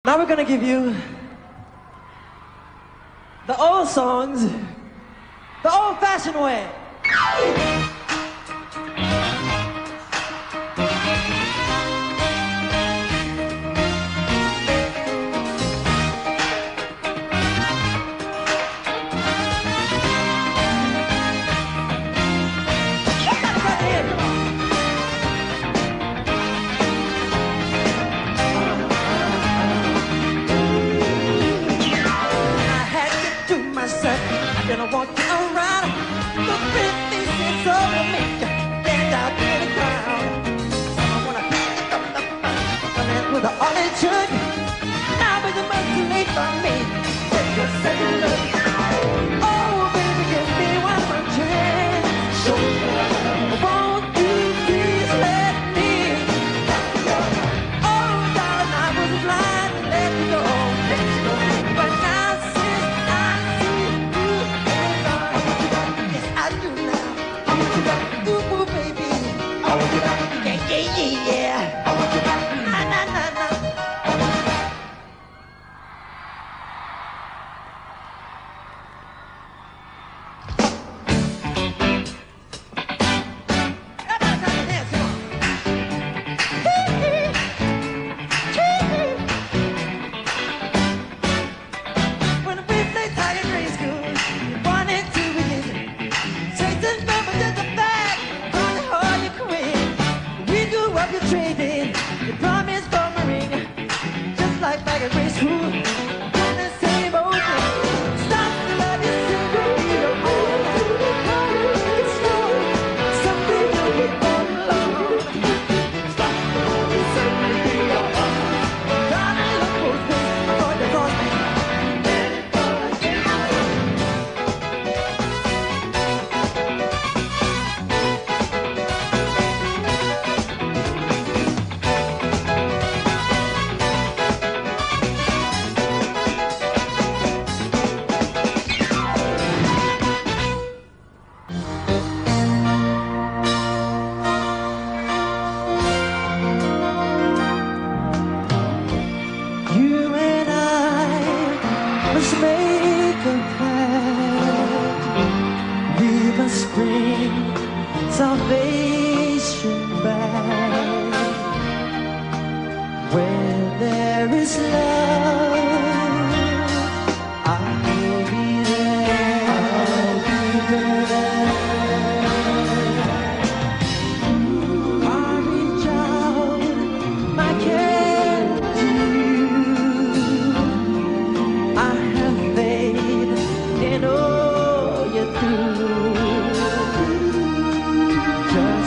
Now we're gonna give you the old songs the old-fashioned way. I want you around, the pretty things over me, stand out in the crowd. I wanna pick up the phone with the orange jug. Now is the much too late for me. Take a second look. Oh, baby, give me one more chance. Show me love. Won't you please let me? Oh, darling, I was blind and let me go. But now since I see you, I do now. Ooh, ooh, baby. I want you back. Yeah, yeah, yeah, yeah. I want you back. Na, na, na, na. When we play Tiger Grade School, we wanted to be listening. Chasing numbers is a fact, on the whole you quit. We grew up, you traded, you promised for my ring. Just like back at grade school, doing the same old thing. Stop to love you, single, you don't hold to the color, it's true. Someday you'll be all alone. Stop to love you, single, you don't hold. Darling, look both ways before you cross me. You and I must make a pact. We must bring salvation back. Where there is love, I'll be there. I'll be there. I reach out my care to you. I have faith in all you do. Just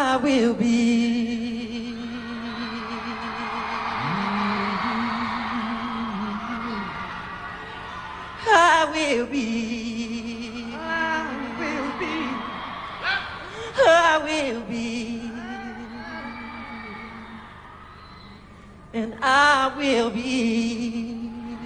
I will be. I will be. I will be. I will be. And I will be.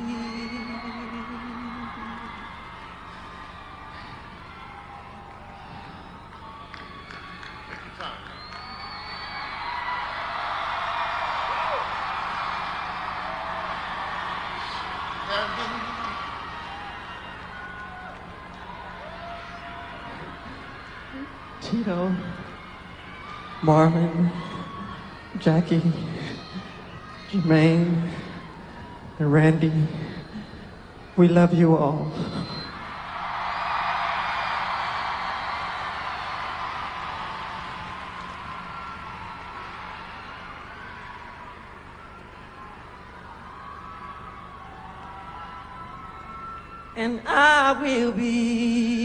Tito, Marlon, Jackie, Jermaine, and Randy, we love you all. And I will be.